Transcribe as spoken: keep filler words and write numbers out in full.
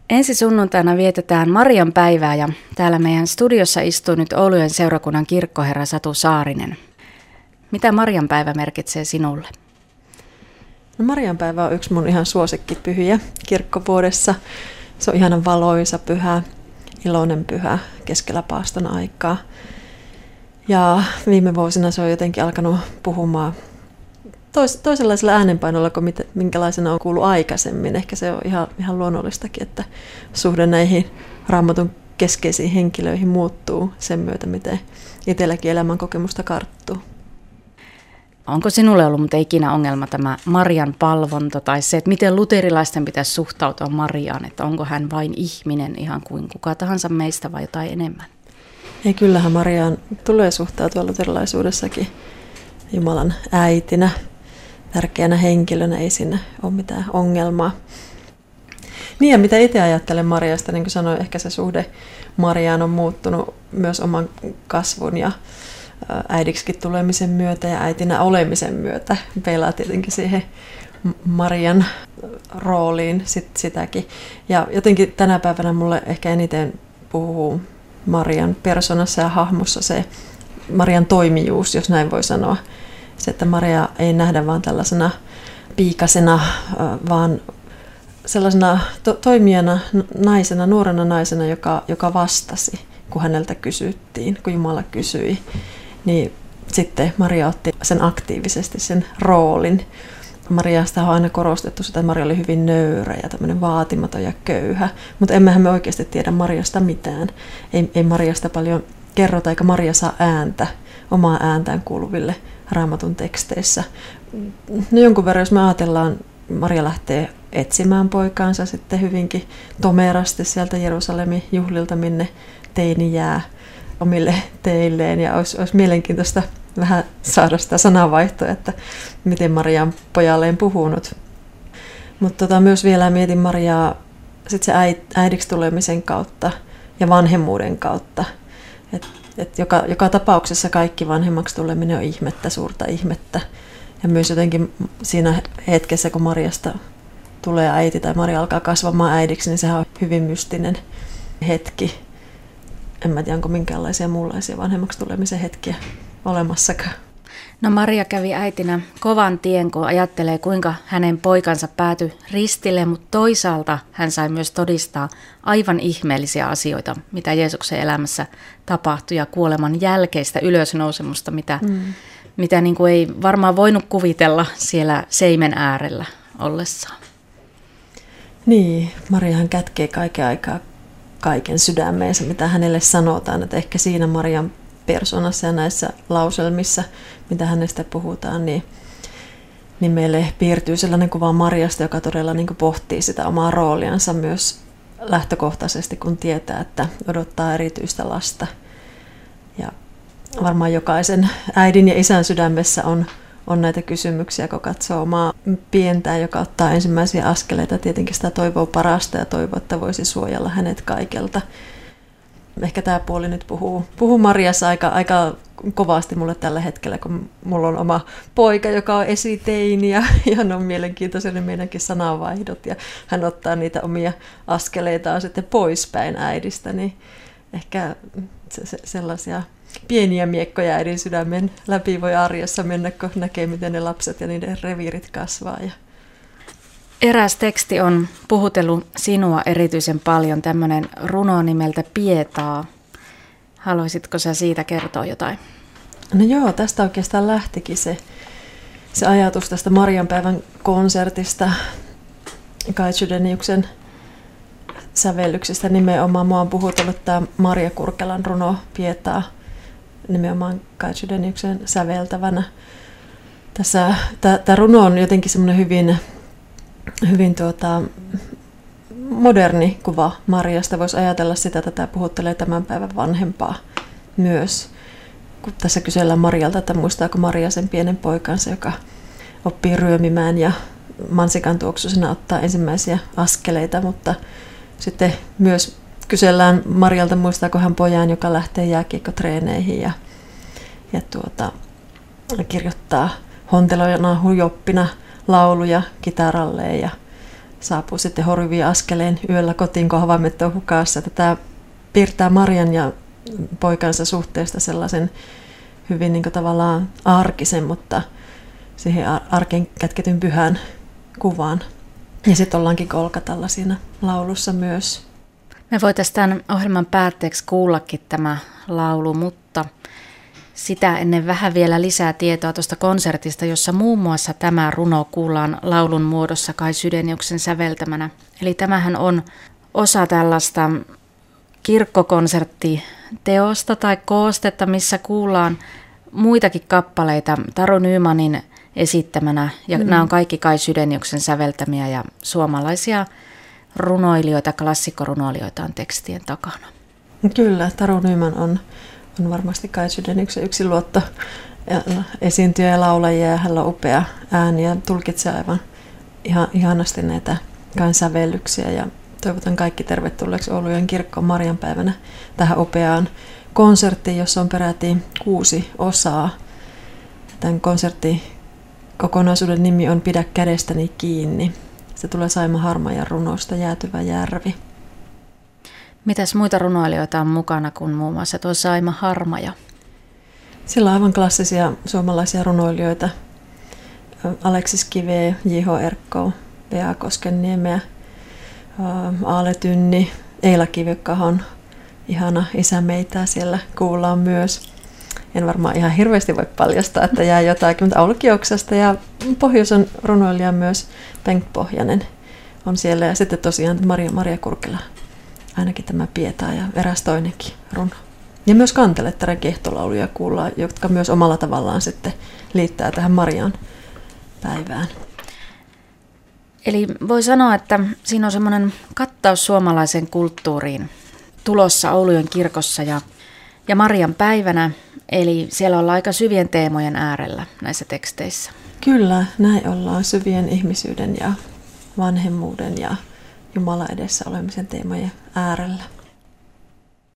Ensi sunnuntaina vietetään Marian päivää ja täällä meidän studiossa istuu nyt Oulujen seurakunnan kirkkoherra Satu Saarinen. Mitä Marian päivä merkitsee sinulle? No, Marian päivä on yksi mun ihan suosikkipyhiä kirkkovuodessa. Se on ihanan valoisa pyhä, iloinen pyhä keskellä paaston aikaa. Ja viime vuosina se on jotenkin alkanut puhumaan tois, toisenlaisella äänenpainolla kuin mit, minkälaisena on kuullut aikaisemmin. Ehkä se on ihan, ihan luonnollistakin, että suhde näihin Raamatun keskeisiin henkilöihin muuttuu sen myötä, miten itselläkin elämän kokemusta karttuu. Onko sinulle ollut mutta ikinä ongelma tämä Marian palvonta tai se, että miten luterilaisten pitäisi suhtautua Mariaan, että onko hän vain ihminen ihan kuin kuka tahansa meistä vai jotain enemmän? Ei, kyllähän Mariaan tulee suhtautua luterilaisuudessakin Jumalan äitinä, tärkeänä henkilönä, ei siinä ole mitään ongelmaa. Niin, ja mitä itse ajattelen Mariasta, niin kuin sanoin, ehkä se suhde Mariaan on muuttunut myös oman kasvun ja äidiksikin tulemisen myötä ja äitinä olemisen myötä. Peilaa tietenkin siihen Marian rooliin sit sitäkin. Ja jotenkin tänä päivänä mulle ehkä eniten puhuu Marian persoonassa ja hahmossa se Marian toimijuus, jos näin voi sanoa. Se, että Maria ei nähdä vaan tällaisena piikasena, vaan sellaisena to- toimijana, naisena, nuorena naisena, joka, joka vastasi, kun häneltä kysyttiin, kun Jumala kysyi. Niin sitten Maria otti sen aktiivisesti, sen roolin. Mariasta on aina korostettu sitä, että Maria oli hyvin nöyrä ja tämmöinen vaatimaton ja köyhä. Mutta emmehän me oikeasti tiedä Mariasta mitään. Ei, ei Mariasta paljon kerrota, eikä Maria saa ääntä, omaa ääntään kuuluville Raamatun teksteissä. No jonkun verran, jos me ajatellaan, Maria lähtee etsimään poikaansa sitten hyvinkin tomerasti sieltä Jerusalemin juhlilta, minne teini jää omille teilleen. Ja olisi, olisi mielenkiintoista vähän saada sitä sananvaihtoa, että miten Maria on pojalleen puhunut. Mutta tota, myös vielä mietin Mariaa sit se äidiksi tulemisen kautta ja vanhemmuuden kautta. Et, et joka, joka tapauksessa kaikki vanhemmaksi tuleminen on ihmettä, suurta ihmettä. Ja myös jotenkin siinä hetkessä, kun Mariasta tulee äiti tai Maria alkaa kasvamaan äidiksi, niin sehän on hyvin mystinen hetki. En mä tiedä, onko minkäänlaisia muunlaisia vanhemmaksi tulemisen hetkiä olemassakaan. No Maria kävi äitinä kovan tien, kun ajattelee, kuinka hänen poikansa päätyi ristille, mutta toisaalta hän sai myös todistaa aivan ihmeellisiä asioita, mitä Jeesuksen elämässä tapahtui ja kuoleman jälkeistä ylösnousemusta, mitä, mm. mitä niin kuin ei varmaan voinut kuvitella siellä seimen äärellä ollessaan. Niin, Mariahan kätkee kaiken aikaa kaiken sydämeensä, mitä hänelle sanotaan, että ehkä siinä Marian persoonassa ja näissä lauselmissa, mitä hänestä puhutaan, niin, niin meille piirtyy sellainen kuva Mariasta, joka todella niin kuin pohtii sitä omaa rooliansa myös lähtökohtaisesti, kun tietää, että odottaa erityistä lasta. Ja varmaan jokaisen äidin ja isän sydämessä on, on näitä kysymyksiä, kun katsoo omaa pientään, joka ottaa ensimmäisiä askeleita. Tietenkin sitä toivoo parasta ja toivoo, että voisi suojella hänet kaikelta. Ehkä tämä puoli nyt puhuu, puhuu Mariassa aika, aika kovasti mulle tällä hetkellä, kun mulla on oma poika, joka on esiteini ja hän on mielenkiintoisia ne meidänkin sananvaihdot ja hän ottaa niitä omia askeleitaan sitten poispäin äidistä, niin ehkä se, se, sellaisia pieniä miekkoja äidin sydämen läpi voi arjessa mennä, kun näkee, miten ne lapset ja niiden reviirit kasvaa. Ja eräs teksti on puhutellut sinua erityisen paljon, tämmöinen runo nimeltä Pietaa. Haluaisitko sä siitä kertoa jotain? No joo, tästä oikeastaan lähtikin se, se ajatus tästä Marianpäivän konsertista, Kai Chydeniuksen sävellyksestä nimenomaan. Mua on puhutellut tämä Maria Kurkelan runo Pietaa nimenomaan Kai Chydeniuksen säveltävänä. Tässä, tämä runo on jotenkin semmoinen hyvin hyvin tuota, moderni kuva Mariasta. Voisi ajatella sitä, että tämä puhuttelee tämän päivän vanhempaa myös. Kun tässä kysellään Marialta, että muistaako Maria sen pienen poikansa, joka oppii ryömimään ja mansikan tuoksuisena ottaa ensimmäisiä askeleita, mutta sitten myös kysellään Marialta, muistaako hän pojan, joka lähtee jääkiekkotreeneihin ja, ja tuota, kirjoittaa hontelojana hujoppina lauluja kitaralleen ja saapuu sitten horjuvin askeleen yöllä kotiin, kun havaimet on hukassa. Tämä piirtää Marian ja poikansa suhteesta sellaisen hyvin niin kuin tavallaan arkisen, mutta siihen arkeen kätketyn pyhän kuvaan. Ja sitten ollaankin Golgatalla siinä laulussa myös. Me voitaisiin tämän ohjelman päätteeksi kuullakin tämä laulu, mutta sitä ennen vähän vielä lisää tietoa tuosta konsertista, jossa muun muassa tämä runo kuullaan laulun muodossa Kai Chydeniuksen säveltämänä. Eli tämähän on osa tällaista kirkkokonserttiteosta tai koostetta, missä kuullaan muitakin kappaleita Taru Nymanin esittämänä. Ja mm. nämä on kaikki Kai Chydeniuksen säveltämiä ja suomalaisia runoilijoita, klassikkorunoilijoita on tekstien takana. Kyllä, Taru Nyman on, on varmasti Kai Chydeniuksen yksi luotto esiintyjä ja laulajia, ja hänellä on upea ääni ja tulkitsee aivan ihan, ihanasti näitä Kain sävellyksiä. Ja toivotan kaikki tervetulleeksi Oulujoen kirkkoon Marianpäivänä tähän upeaan konserttiin, jossa on peräti kuusi osaa. Tämän konsertin kokonaisuuden nimi on Pidä kädestäni kiinni. Se tulee Saima Harmajan runosta Jäätyvä järvi. Mitäs muita runoilijoita on mukana kuin muun muassa tuo Saima Harmaja? Sillä on aivan klassisia suomalaisia runoilijoita. Aleksis Kiveä, J H Erkko, Vea Koskenniemeä, Aale Tynni, Eila Kivikahon, ihana Isä meitä siellä kuullaan myös. En varmaan ihan hirveästi voi paljastaa, että jää jotakin, mutta Aulu Kioksasta ja pohjoisen runoilija myös Bengt Pohjanen on siellä. Ja sitten tosiaan Maria, Maria Kurkela, ainakin tämä Pietaa ja eräs toinenkin runo. Ja myös Kantelettaren kehtolauluja kuullaan, jotka myös omalla tavallaan sitten liittää tähän Marian päivään. Eli voi sanoa, että siinä on semmoinen kattaus suomalaisen kulttuuriin tulossa Oulujoen kirkossa ja, ja Marian päivänä. Eli siellä ollaan aika syvien teemojen äärellä näissä teksteissä. Kyllä, näin ollaan syvien ihmisyyden ja vanhemmuuden ja Jumala edessä olemisen teemojen äärellä.